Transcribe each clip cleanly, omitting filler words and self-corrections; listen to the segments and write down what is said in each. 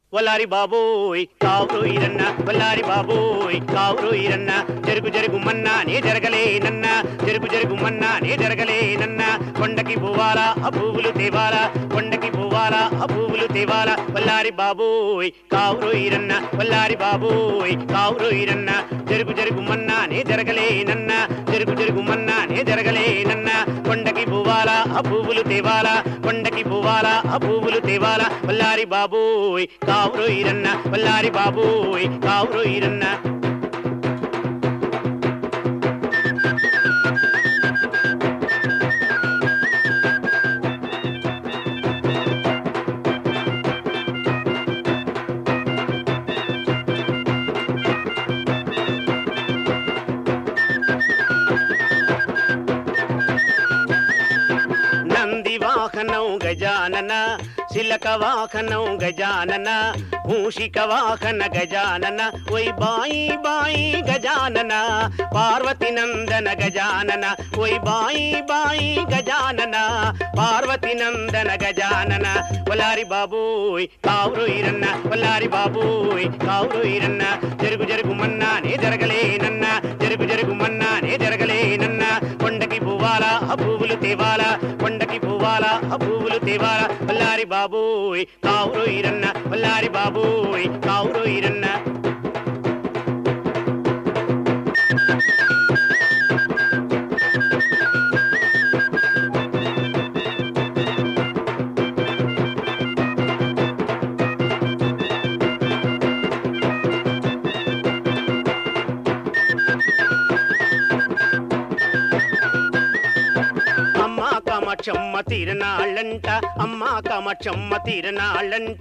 వల్లారి బాబోయ్ కావురు ఈరన్న వల్లారి బాబోయ్ కావురు ఈరన్న జరుగు జరుగు మన్నా నే జరగలేనన్న జరుగు జరుగు మన్నా నే జరగలేనన్న కొండకి పోవాలా ఆ పువ్వులు తేవాలా కొండకి పోవాలా ఆ పువ్వులు తేవాలా వల్లారి బాబోయ్ కావురు ఈరన్న వల్లారి బాబోయ్ కావురు ఈరన్న జరుగు జరుగు మన్నా నే జరగలేనన్న జరుగు జరుగు మన్నా నే జరగలేనన్న కొండకి పోవాలా ఆ పువ్వులు తేవాలా కొండకి పోవాలా ఆ పువ్వులు తేవాలా వల్లారి బాబోయ్ కావురు ఈరన్న వల్లారి బాబోయ్ కావురు ఈరన్న నంది వాహనం గజానన శిలక వాహనం గజానన మూషిక వాహన గజానన ఓయ్ బాయి బాయి గజానన పార్వతి నందన గజానన ఓయ్ బాయి బాయి గజానన పార్వతి నందన గజానన వల్లారి బాబోయ్ కావురు ఈరన్న వల్లారి బాబోయ్ కావురు ఈరన్న జరుగు జరుగు మన్నా నే జరగలేనన్న జరుగు జరుగు మన్నా నే జరగలేనన్న కొండకి పువ్వాలా ఆ పువ్వులు తేవాలా కొండకి పువ్వాలా ఆ పువ్వులు తేవాలా వల్లారి బాబోయ్ కావురు ఈరన్న వల్లారి బాబోయ్ కావురు ఈరన్న కామాక్షమ్మ తీరనాళ్ళంట అమ్మా కామాక్షమ్మ తీరనాళ్ళంట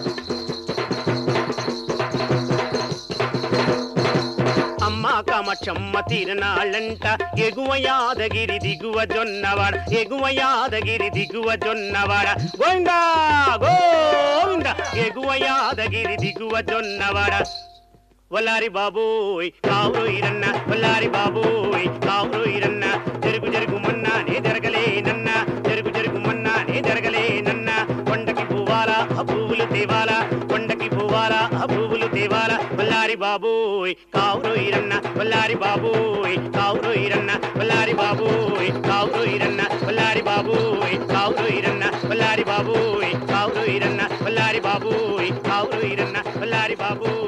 అమ్మా కామాక్షమ్మ తీరనాళ్ళంట ఎగువ యాదగిరి దిగువ జొన్నవాడ ఎగువ యాదగిరి దిగువ జొన్నవాడ గోవిందా గోవింద ఎగువ యాదగిరి దిగువ జొన్నవాడ వల్లారి బాబోయ్ కావురు ఈరన్న వల్లారి బాబోయ్ కావురు ఈరన్న జరుగు జరుగు మన్నా నే జరగలేనన్న జరుగు జరుగు మన్నా నే జరగలేనన్న కొండకి పువ్వాలా ఆ పువ్వులు తేవాలా కొండకి పువ్వాలా ఆ పువ్వులు తేవాలా వల్లారి బాబోయ్ కావురు ఈరన్న వల్లారి బాబోయ్ కావురు ఈరన్న వల్లారి బాబోయ్ కావురు ఈరన్న వల్లారి బాబోయ్ కావురు ఈరన్న వల్లారి బాబోయ్ కావురు ఈరన్న వల్లారి బాబోయ్ కావురు ఈరన్న వల్లారి బాబోయ్